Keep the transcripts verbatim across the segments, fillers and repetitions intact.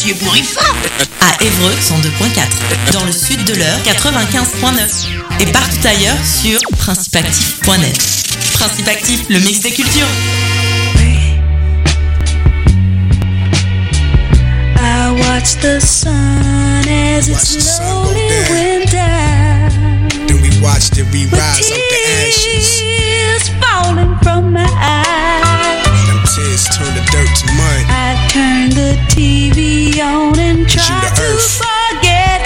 Tu es bourré fort. À Évreux, cent deux point quatre. Dans le sud de l'Eure, quatre-vingt-quinze point neuf. Et partout ailleurs sur principe actif point net. Principe Actif, le mix des cultures. I watch the sun as it slowly went down. Then we watched it re-rise out the ashes. Tears falling from my eyes. Them tears turn the dirt to mud. I turned the T V on and tried to earth. forget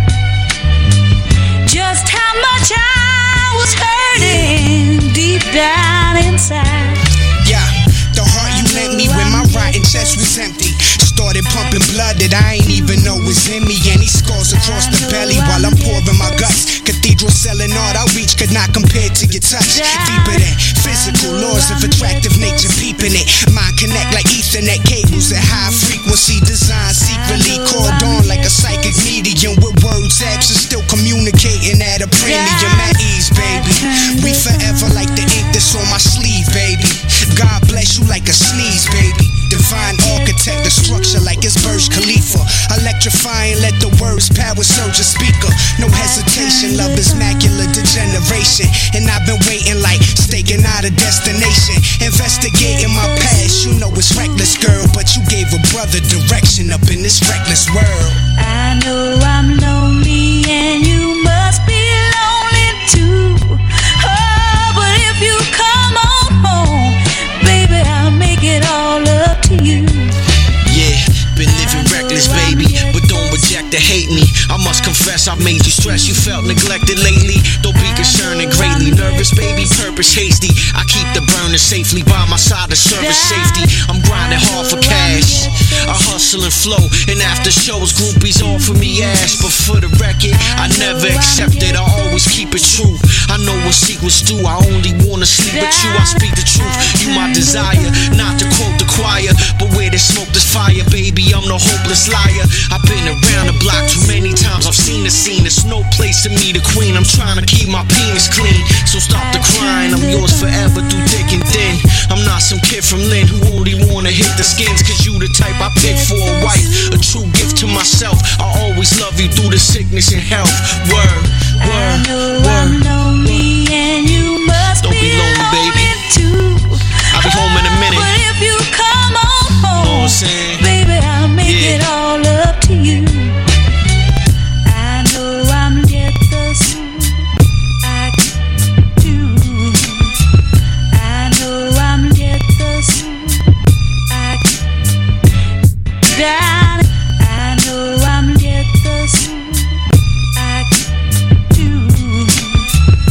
just how much I was hurting deep down inside. Yeah, the heart you lent me when my rotten chest was empty. Started pumping blood that I ain't even know was in me. Any scars across the belly while I'm pouring my guts. Cathedral selling art I reach could not compare to your touch. Deeper than physical laws of attractive nature peeping it. Mind connect like ethernet cables at high frequency. Design secretly called on like a psychic medium. With words absent still communicating at a premium. At ease, baby. We forever like the ink that's on my sleeve, baby. God bless you like a sneeze, baby. Divine architect, the structure like it's Burj Khalifa. Electrifying, let the words power surge a speaker. No hesitation, love is macular degeneration. And I've been waiting like staking out a destination. Investigating my past, you know it's reckless, girl. But you gave a brother direction up in this reckless world. I know I'm lonely and you must be lonely too. Oh, but if you come on home, baby, I'll make it all up to you. Yeah, been living reckless, baby, but don't reject or hate me. I must confess I made you stress, you felt neglected lately. Don't be concerned and greatly nervous, baby, purpose hasty. I keep the burner safely by my side to service safety. I'm grinding hard for cash, I hustle and flow, and after shows groupies offer me ass. But for the record, I never accept it, I always keep it true. I know what secrets do, I only wanna sleep with you. I speak the truth, you my desire, not to quote the choir, but where there's smoke there's fire, baby, I'm no hopeless liar. I've been around the block too many times, I've seen the scene. There's no place to meet a queen, I'm trying to keep my penis clean. So stop the crying, I'm yours forever through thick and thin. I'm not some kid from Lynn who only wanna hit the skins. Cause you the type I pick for a wife, a true gift to myself. I always love you through the sickness and health. Word, word, I know word. I'm lonely and you must Don't be lonely, baby. too. I'll be home in a minute. But if you come on Know what home, I'm saying? baby, I'll make Yeah. it all up to you. I know I'm yet the soon I do. I know I'm yet the soon I down. I know I'm yet the soon I do.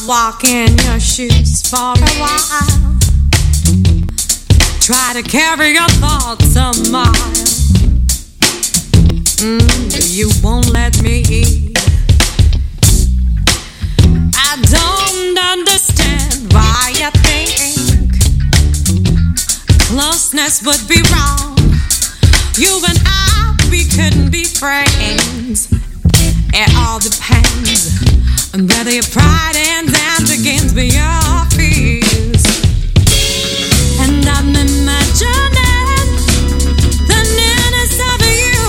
walk in your shoes for a while. Try to carry your thoughts a mile. Mm, you won't let me eat. I don't understand why you think closeness would be wrong. You and I, we couldn't be friends. It all depends on whether your pride ends and begins with your fears. And I'm imagining the nearness of you.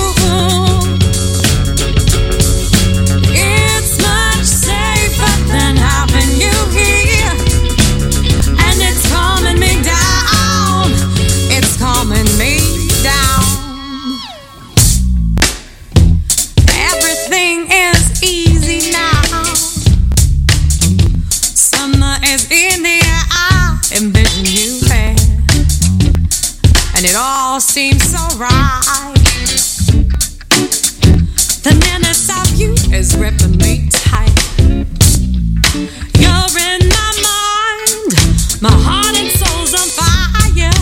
It's much safer than having you here. And it's calming me down. It's calming me down. Everything is easy now. Summer is in the air. I envision you there. And it all seems so right. The nearness of you is gripping me tight. You're in my mind. My heart and soul's on fire.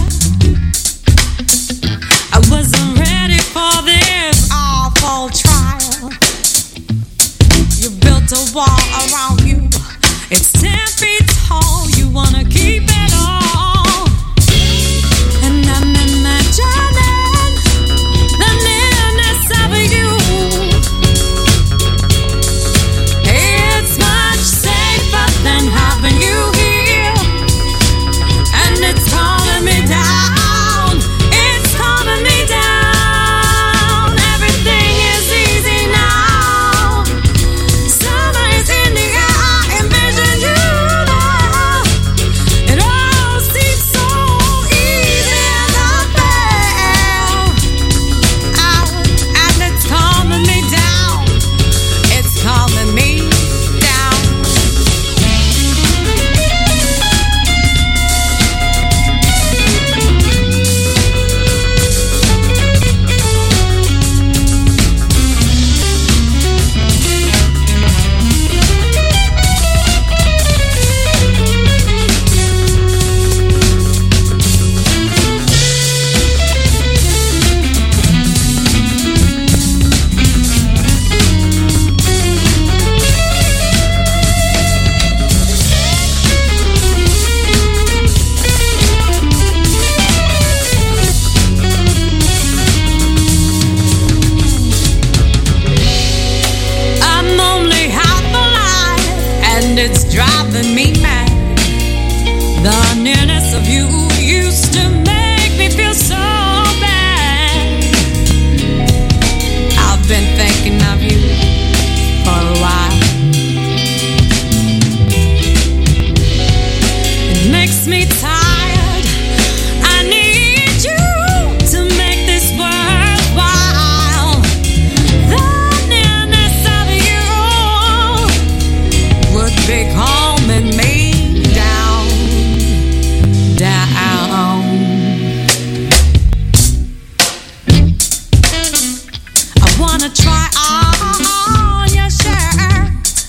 I wasn't ready for this awful trial. You built a wall around you. It's ten feet tall. You wanna keep it all. And I'm imagining the nearness of you. It's much safer than having you here. And it's calming me down. It's calming me down. Everything is easy now. Summer is in the air. I envision you now. It all seems so easy and unfair. Oh, and it's calming me down. It's calming me down. I'm only half alive, and it's driving me mad. The nearness of you used to make me feel so bad. I've been thinking of you for a while. It makes me tired. I need you to make this worthwhile. The nearness of you would be calming me down, down. I wanna try on your shirt.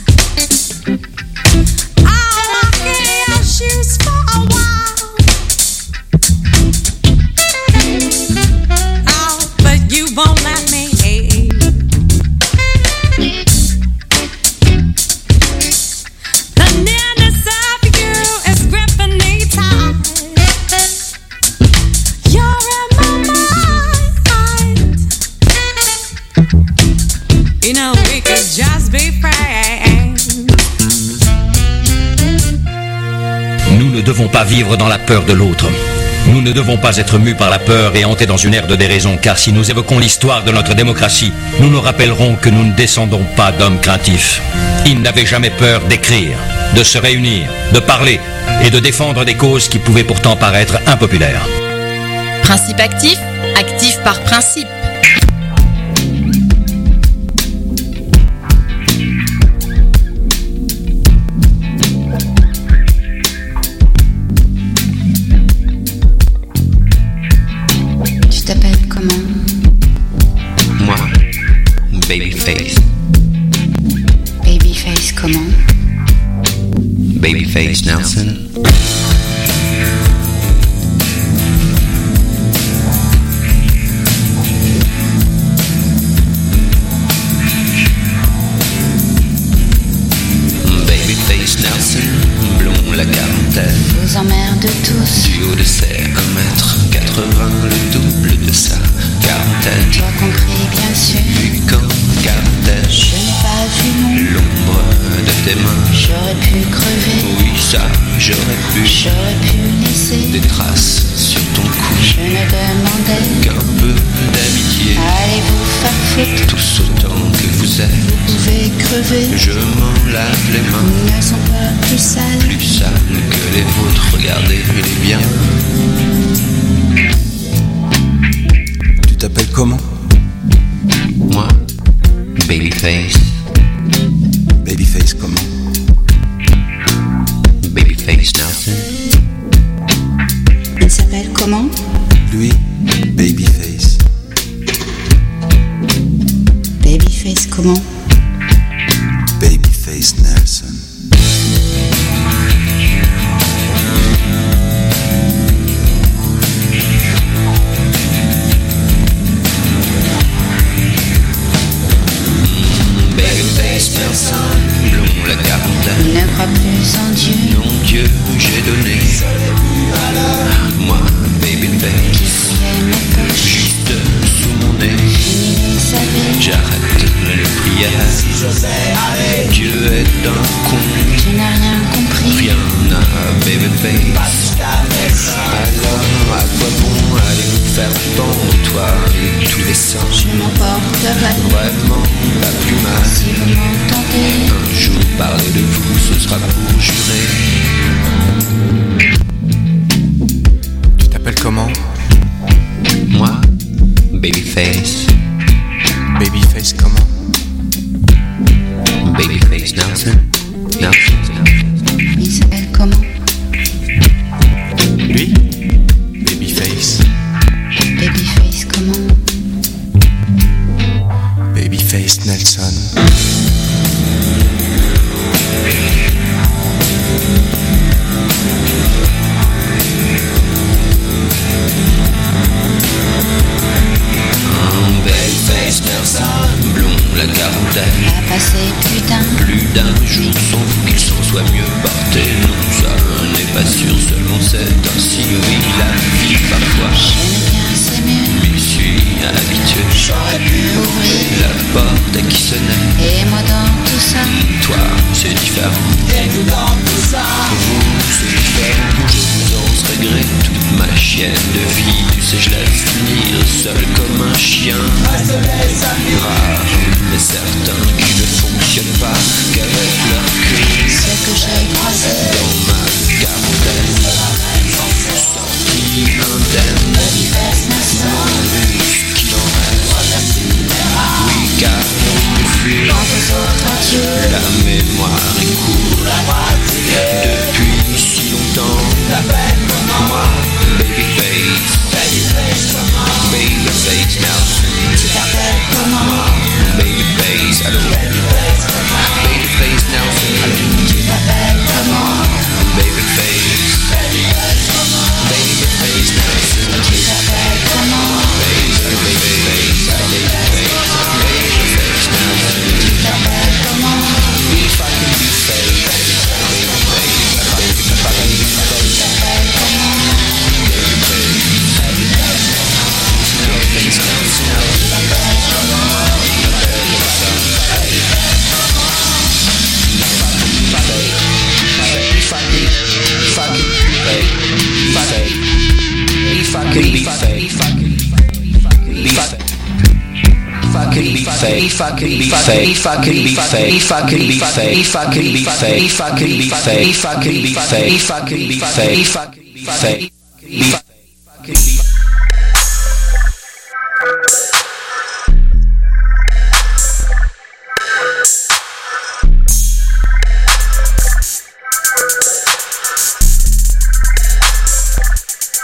I'll walk in your shoes for a while. Oh, but you won't let me. The nearness of you is gripping me tight. You're in my mind. You know, we could just be friends. Nous ne devons pas vivre dans la peur de l'autre. Nous ne devons pas être mus par la peur et hantés dans une ère de déraison, car si nous évoquons l'histoire de notre démocratie, nous nous rappellerons que nous ne descendons pas d'hommes craintifs. Ils n'avaient jamais peur d'écrire, de se réunir, de parler et de défendre des causes qui pouvaient pourtant paraître impopulaires. Principe actif, actif par principe. Tu t'appelles comment? Moi, Babyface. Babyface comment? Babyface Nelson. Babyface Nelson, blond la quarantaine. Vous emmerde tous. Du haut de ses un mètre quatre-vingts, le double de sa quarantaine. Toi compris, bien sûr. Vu qu'en quarantaine, Je n'ai pas vu mon. l'ombre de tes mains. J'aurais pu crever. Oui, ça, j'aurais pu. J'aurais pu laisser. Des traces sur ton cou. Je ne demandais Qu'un peu d'amitié. Allez vous faire foutre. Tous autant que vous êtes. Vous pouvez crever. Je m'en lave les mains. Ils ne sont pas plus sales. Plus sales que les vôtres. Regardez les biens. Tu t'appelles comment? Moi, Babyface. Babyface comment? Babyface Nelson. Il s'appelle comment? Lui, Babyface. Babyface comment? Babyface Nelson. Babyface Nelson, blond la quarantaine. Il ne croit plus en Dieu. Non Dieu, j'ai donné. Moi, Babyface, Fouillait mes poches. juste sous mon nez. Fini les savets. J'arrête les prières. Dieu est un con. Tu n'as rien compris. Rien à Babyface. Alors à quoi bon aller me faire pendre toi et tous les sangs? Je m'emporterai. Vraiment pas plus mal. Si vous m'entendez. Un jour parler de vous, ce sera pour jurer. Tu t'appelles comment? Moi, Babyface. Babyface comment? Babyface Nelson. Nelson. Il s'appelle comment? Lui, Babyface. Babyface comment? Babyface Nelson. Babyface Nelson, blond la quarantaine. A passé putain. Plus d'un jour sans vous qu'il s'en soit mieux porté. Non, ça n'est pas sûr, seulement c'est ainsi. Oui, la vie parfois. J'aime bien, c'est mieux. M'y suis habitué. J'aurais pu ouvrir. La porte à qui sonnait. Et moi dans tout ça. Toi, c'est différent. Et nous dans tout ça. Vous, c'est différent. Je vous en regrette toute ma chienne de vie. Tu sais, je laisse finir seul comme un chien. Rare, mais certains qui ne fonctionnent pas qu'avec leur queue. Ce que j'ai croisé. Dans ma quarantaine, sorti indemne. Babyface Nelson. Qu'il en reste. Oui, car on fuit. Quant aux autres adieux. La mémoire est courte depuis si longtemps. Moi, Babyface. Babyface Nelson. Tu t'appelles comment? Babyface, allô. Babyface Nelson, allô. Tu t'appelles comment? Babyface. Babyface Nelson. Tu t'appelles comment? Babyface, Babyface, Babyface Nelson. Tu t'appelles comment? If I can be fake, Babyface, if I can be fake. Tu t'appelles comment? Babyface Nelson. If I could be fake, if I could be fake, if I could be fake, if I could be fake, if I could be fake, if I could be fake, if I could be fake, if I could be fake, if I could be fake, if I could be fake, if I could be fake, if I could be.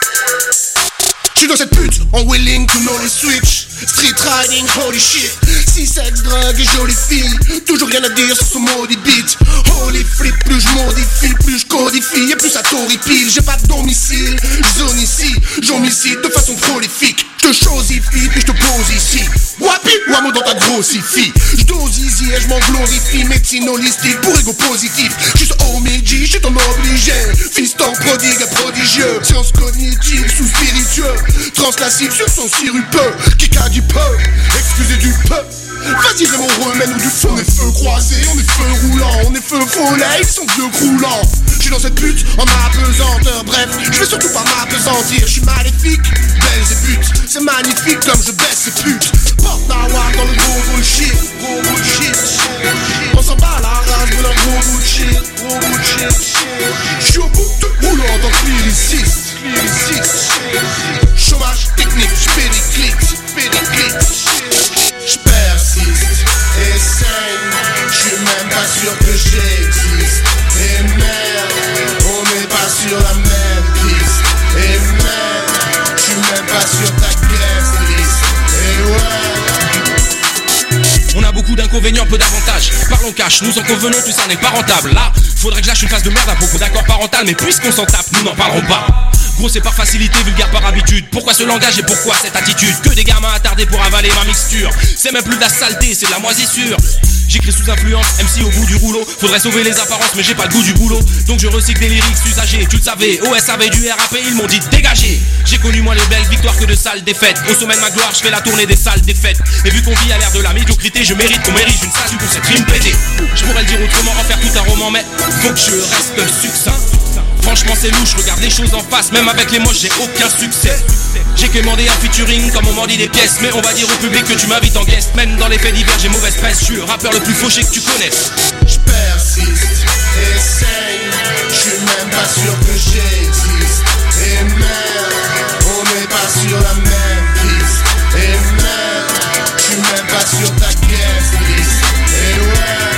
J'suis dans cette pute, en willing to know the switch. Street riding, holy shit. Party, sexe, drogue et jolie fille. Toujours rien à dire sur ce maudit beat. Holy flip, plus je modifie, plus je codifie et plus ça t'horripile. J'ai pas de domicile, zone ici, j'homicide de façon prolifique. Je te chosifie, puis je te pose ici. Wapi, wamo dans ta grossifie. Je dose easy et je m'en glorifie. Médecine holistique pour ego positif. Juste au midi, je suis ton obligé. Fiston prodigue et prodigieux. Science cognitive sous spiritueux. Translassive sur son sirupeux. Qui a du peu, excusez du peu. Vas-y Raymond, remène-nous du feu. On est feu croisé, on est feu roulant. On est feu follet, ils sont vieux croulants. J'suis dans cette pute en m'apesanteur. Bref, je vais surtout pas m'apesantir. J'suis maléfique, belle et pute. C'est magnifique comme je baisse ces putes. Porte nawak dans le gros bullshit. Gros bullshit. On s'en bat la race de leur gros bullshit. Gros bullshit. J'suis au bout de rouleau en tant que lyriciste. Lyriciste. Chômage technique, j'périclite. Périclite. J'persiste, essaye, j'suis même pas sûr que j'existe. Et merde, on n'est pas sur la même piste. Et merde, j'suis même pas sur ta guest list. Et ouais. On a beaucoup d'inconvénients, peu d'avantages. Parlons cash, nous en convenons, tout ça n'est pas rentable. Là, faudrait que je lâche une phase de merde à propos d'accord parental. Mais puisqu'on s'en tape, nous n'en parlerons pas. Gros c'est par facilité, vulgaire par habitude. Pourquoi ce langage et pourquoi cette attitude? Que des gamins attardés pour avaler ma mixture. C'est même plus de la saleté, c'est de la moisissure. J'écris sous influence, M C au bout du rouleau. Faudrait sauver les apparences mais j'ai pas le goût du boulot. Donc je recycle des lyrics usagés, tu le savais. O S avait du R A P, ils m'ont dit dégagez. J'ai connu moins les belles victoires que de sales défaites. Au sommet de ma gloire, je fais la tournée des salles défaites. Et vu qu'on vit à l'ère de la médiocrité, je mérite qu'on mérite une statue pour cette rime pétée. Je pourrais le dire autrement, en faire tout un roman, mais faut que je reste succinct. Franchement c'est louche, regarde les choses en face. Même avec les moches j'ai aucun succès. J'ai commandé un featuring comme on m'en dit des pièces. Mais on va dire au public que tu m'invites en guest. Même dans les faits divers j'ai mauvaise presse. Je suis le rappeur le plus fauché que tu connaisses. J'persiste, essaye, j'suis même pas sûr que j'existe. Et merde, on n'est pas sur la même piste. Et merde, j'suis même pas sur ta guest list. Et ouais.